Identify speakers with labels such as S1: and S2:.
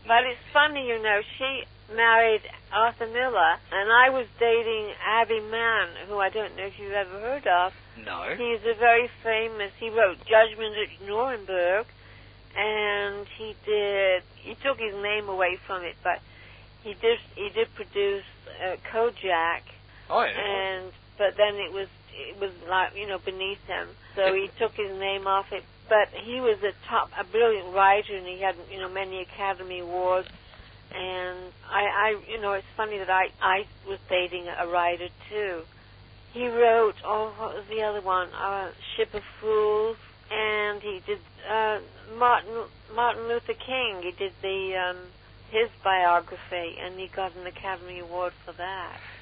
S1: But it's funny, you know, she married Arthur Miller, and I was dating Abbie Mann, who I don't know if you've ever heard of.
S2: No.
S1: He's a very famous, he wrote Judgment at Nuremberg, and he took his name away from it, but he did produce Kojak.
S2: Oh, yeah.
S1: But then it was like, you know, beneath him, so he took his name off it. But he was a brilliant writer, and he had, you know, many Academy Awards. And I you know, it's funny that I was dating a writer too. He wrote, what was the other one? Ship of Fools, and he did Martin Luther King. He did his biography, and he got an Academy Award for that.